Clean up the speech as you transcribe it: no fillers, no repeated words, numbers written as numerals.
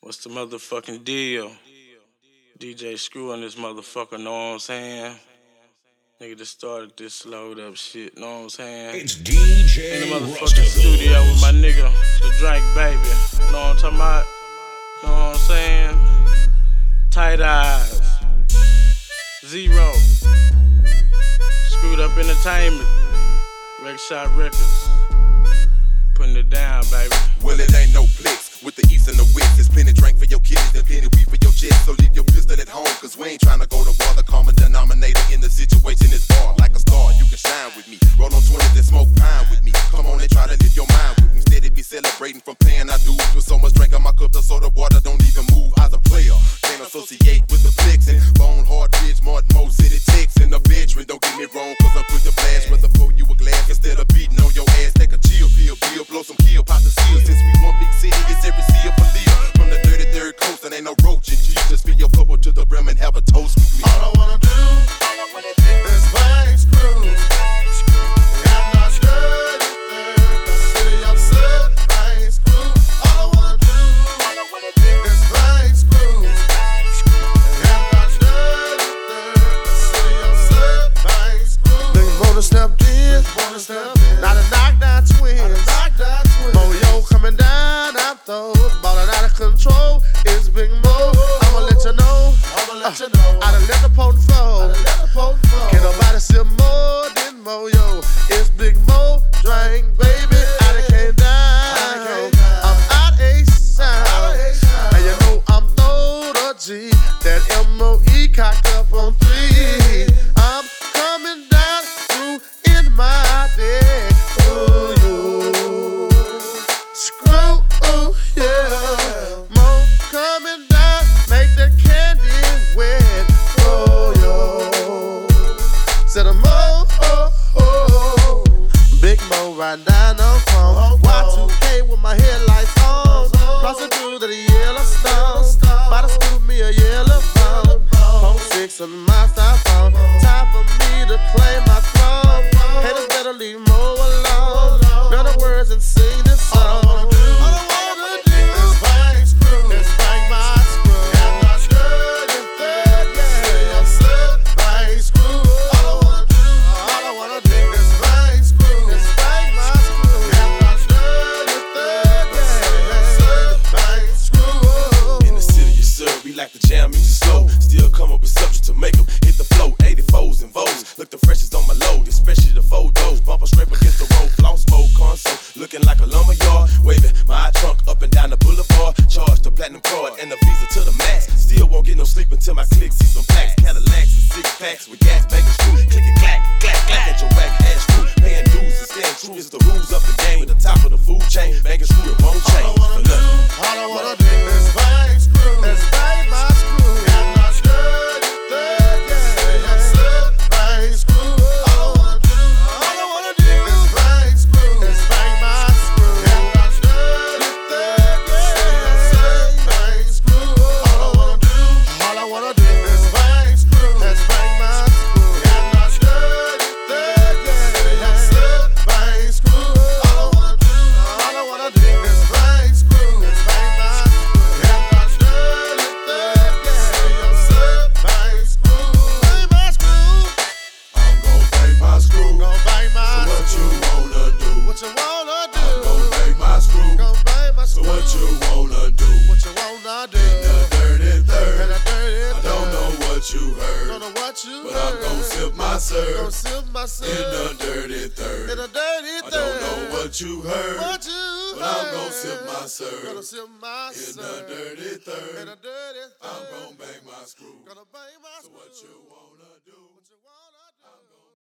What's the motherfucking deal? DJ Screw on this motherfucker, know what I'm saying? Nigga just started this slowed up shit, know what I'm saying? It's DJ in the motherfucking studio with my nigga, the Drake baby. Know what I'm talking about? Know what I'm saying? Tight eyes. Zero. Screwed up entertainment. Rec Shot Records. Putting it down, baby. Well, it ain't no flex with the east and the west. There's plenty drink for your kids and plenty weed for your chest. So leave your pistol at home, cause we ain't tryna go to war. The common denominator in the situation is bar. Like a star, you can shine with me. Roll on 20s and smoke pine with me. Come on and try to live your mind with me. Steady be celebrating from paying our dues. With so much drink on my cup, the soda water don't even move. As a player, can't associate with the flexing. Bone hard ridge, Martin Mo City Tex in the bedroom. Don't get me wrong, cause I'm quick to blast. Rather pour you a glass instead of beating on your ass. Take a chill pill, blow some kill, pop the seal. Since we one big city, it's every sea for Leo. From the 33rd coast, and ain't no roach in G. Just fill your cup up to the brim and have a toast with me. All I wanna do is bang screw. I'm not sure the city of Sud, bang screw. All I wanna do is bang screw. I'm not sure the city of Sud, bang screw. Big Motor stepped in, not a knockdown twin. Moyo coming down, I'm throwed, ballin' out of control. It's Big Mo. I'ma let you know. I done let the potent flow. Can't nobody see more than Moyo. It's Big Mo, drink, baby. I done came down. I'm out A-Sound. And you know I'm throwed a G. That M-O-E cocked up on 3. I'm coming down through in my day. Ooh, you screw, ooh, yeah. Mo coming down, make the candy wet. Oh, yo. Said a Mo, oh, oh. Big Mo riding down on chrome. Y2K with my headlights on. Crossing through to the Yellowstone. About to scoop me a yellow bone. Pump 6 on my styrofoam. Time for me to claim my throne. Haters better leave Mo alone. Know the words and sing this song. All I wanna do is bang screw. Is bang my screw. I'm not sure if that yeah. Bang screw. All I wanna do is bang screw. Is bang my screw. I'm not sure if that yeah. Bang screw. In the city, yes sir, we like to jam music slow. Still come up with subjects to make them hit the flow. 84s and Vogues, look the freshest on my load. Especially the photos, bumper scrape against the road. Floss mode console, looking like a lumberyard. Waving my trunk up and down the boulevard. Charge the platinum card and the visa to the max. Still won't get no sleep until my click see some plaques. Cadillacs and 6-packs with gas banging screw. Click and clack, clack, clack at your whack ass crew. Paying dues and staying true is the rules of the game. At the top of the food chain, banging screw it won't change. All I wanna do is bang screw. Is bang my screw. I'm not sure that yeah. Bang screw. All I wanna do is bang screw. Is bang my screw. I'm not sure that yeah. Bang screw. All I wanna do is bang screw. Is bang my screw. I'm not sure that yeah. Bang screw. All I wanna do is bang screw. Is bang my screw. I'm not sure that yeah. Bang screw. Bang my screw. I'm gon' bang my screw. Gon' bang my So what screw. you wanna do? What you wanna do? I'm gon' bang my screw. Gon' bang my So screw. what you wanna do? What you wanna do? The dirty In third. a dirty I don't know what you Don't heard, know what you but I'm gon' sip my Gon' serve sip my in syrup. the dirty In third. a dirty I don't know what you heard, What you but I'm gon' heard. sip my Gonna serve sip my in the syrup. dirty In third. a dirty